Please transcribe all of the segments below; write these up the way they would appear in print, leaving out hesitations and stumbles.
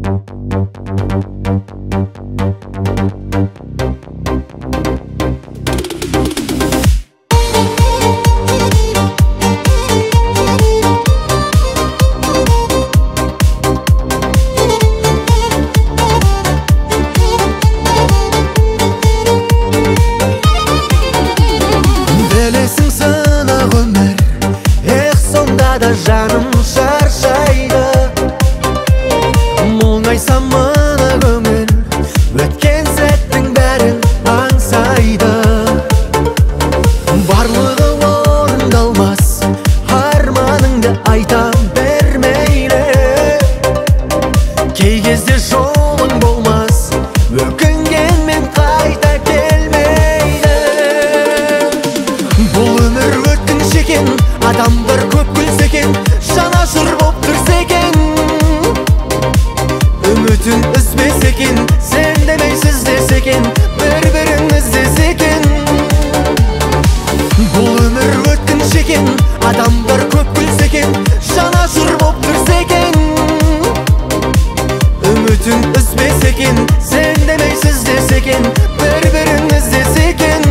Жаным шаршайды, мұңайсам мына көңіл, өткен сәттің бәрін аңсайды. Барлығы орындалмас, арманыңды айтам бермейлі. Кей кезде жолың болмас, өкінгенмен қайта келмейді. Бұл өмір өткінші екен, адамдар көп күлсе екен, жанашыр боп тұрса екен. Үмітін үзбесе екен, сен демей сіз десе екен, бір-бірін іздесе екен. Бұл өмір өткінші екен, адамдар көп күлсе екен, жанашыр боп тұрса екен. Үмітін үзбесе екен, сен демей сіз десе екен, бір-бірін іздесе екен.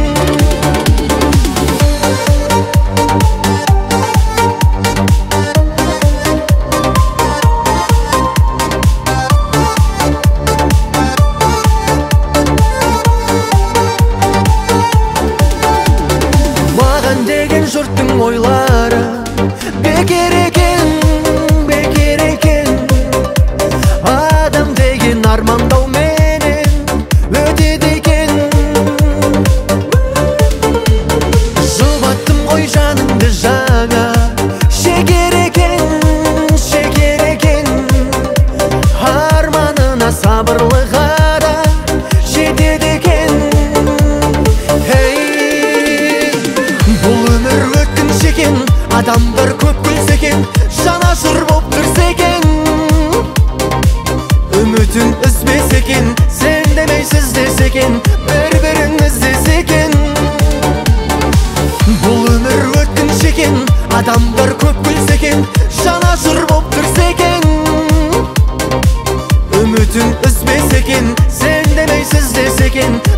Жұрттың ойлары бекер екен, бекер екен. Адам деген армандау менен өтеді екен. Жұбаттым ғой жаныңды жаңа, шекер екен, шекер екен. Арманына сабырлыға да жетеді екен. Адамдар көп күлсе екен, жанашыр боп тұрса екен. Үмітін үзбесе екен, сен демей сіз десе екен, бір-бірін іздесе екен. Бұл өмір өткінші екен, адамдар көп күлсе екен, жанашыр боп тұрса екен. Үмітін үзбесе екен, сен демей сіз десе екен,